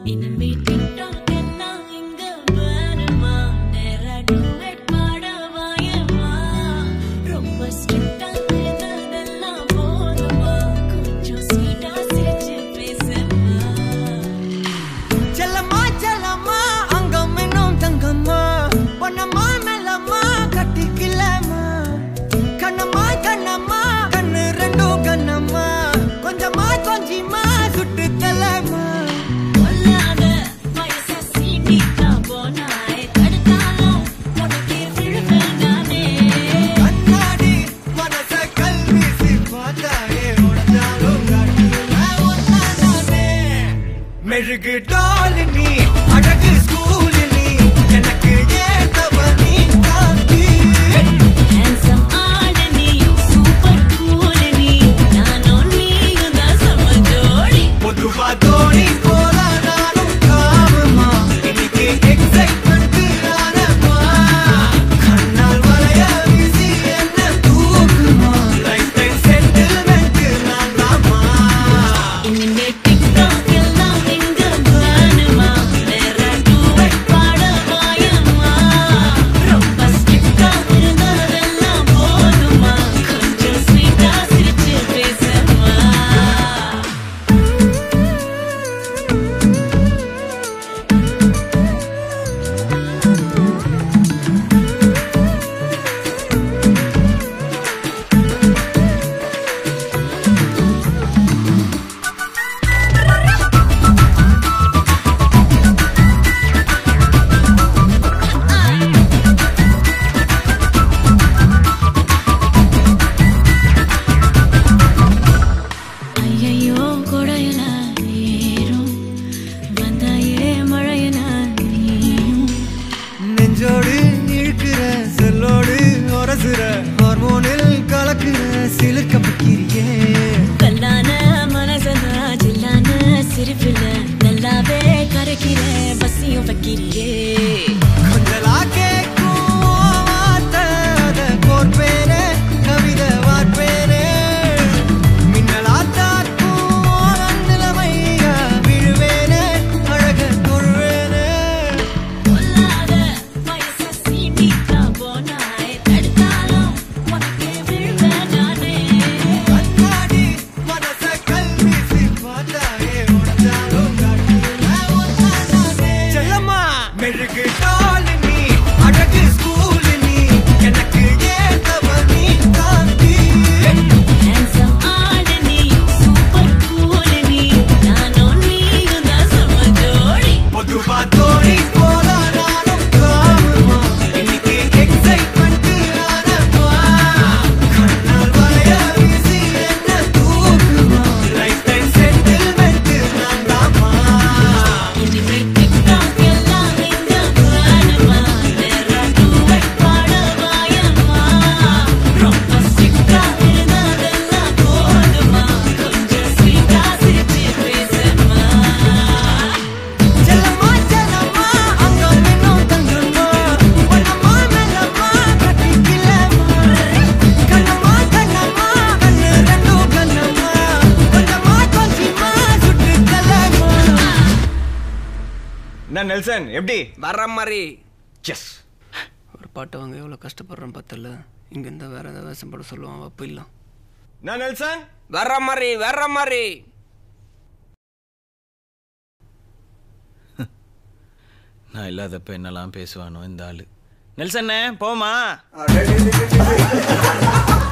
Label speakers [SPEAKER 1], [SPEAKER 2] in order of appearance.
[SPEAKER 1] மெழுகு டாலினி அழகு ஸ்கூலினி எனக்கு ஏத்தவனி காந்தி
[SPEAKER 2] handsome ஆடனி சூப்பர் கூலனி நானும் நீயும் தான் சம ஜோடி
[SPEAKER 1] பொதுவா தோணி போல நானும் காமமா இன்னைக்கு எக்ஸைட்மெண்ட் ஆனமா கண்ணால் வளைய வீசி என்ன தூக்குமா லைஃப் டைம் செட்டில்மெண்ட் நான் தாமா
[SPEAKER 2] இனிமே டிக்டாக் எல்லாம் எங்க வேணுமா வேற டூவெட் பாட வாயம்மா ரொம்ப ஸ்ட்ரிக்டா இருந்ததெல்லாம் போதுமா கொஞ்சம் ஸ்வீட்டா சிரிச்சு பேசம்மா ஐயையோ கொடையல ஏறும் வந்தாயே மழையன நீயும்
[SPEAKER 1] நெஞ்சோடு இழுக்கிற செல்லோடு உரசுற ஹார்மோனில் கலக்குற சிலிர்க்க பக்கிரியே
[SPEAKER 2] கல்லான மனசன ஜில்லான சிரிப்பில நல்லாவே கரைக்கிற பசியும் வைக்கிறியே
[SPEAKER 1] கொஞ்சலா கேட்கும் வார்த்தை அதை கோர்ப்பேனே கவிதை வார்ப்பேனே மின்னலா தாக்கும் நிலைமையா விழுவேனே அழக தொழுவேனே
[SPEAKER 2] கொல்லாத வயச சீண்டிக்கா போனாய் தடுத்தாலும் உனக்கே விழுவேன் நானே
[SPEAKER 1] கண்ணாடி மனச கல்வீசி பார்த்தாயே உடஞ்சாலும் செல்லம்மா மெழுகு டாலினி அழகு ஸ்கூலினி எனக்கு ஏத்தவனி காந்தி
[SPEAKER 2] handsome ஆடனி சூப்பர் கூலனி நானும் நீயும் தான் சம ஜோடி
[SPEAKER 1] பொதுவா தோணி போல நானும் காமமா இன்னைக்கு எக்ஸைட்மெண்ட் ஆனமா கண்ணால் வளைய வீசி என்ன தூக்குமா லைஃப் டைம் செட்டில்மெண்ட் நான் தாமா
[SPEAKER 2] இனிமே டிக்டாக் எல்லாம் எங்க வேணுமா வேற டூவெட் பாட வாயம்மா ரொம்ப ஸ்ட்ரிக்டா இருந்ததெல்லாம் போதுமா கொஞ்சம் ஸ்வீட்டா சிரிச்சு பேசம்மா
[SPEAKER 1] செல்லம்மா செல்லம்மா அங்கம் இன்னும் தங்கம்மா பொன்னம்மா மெல்லம்மா கட்டிக்கிலம்மா கண்ணம்மா கண்ணம்மா கண்ணு ரெண்டும் கண்ணம்மா கொஞ்சமா கொஞ்சமா சுட்டு கலம்மா நான் நெல்சன் எப்படி
[SPEAKER 3] வர்ற மாதிரி
[SPEAKER 1] எஸ்
[SPEAKER 3] ஒரு பாட்டு வாங்க எவ்வளோ கஷ்டப்படுறேன் பார்த்தல இங்கேருந்து வேற ஏதாவது வேஷம் போட சொல்லுவான் அப்போ இல்லை
[SPEAKER 1] நான் நெல்சன்
[SPEAKER 3] வர்ற மாதிரி
[SPEAKER 4] நான் இல்லாதப்ப என்னெல்லாம் பேசுவானோ இந்த ஆளு. நெல்சண்ணே போமா.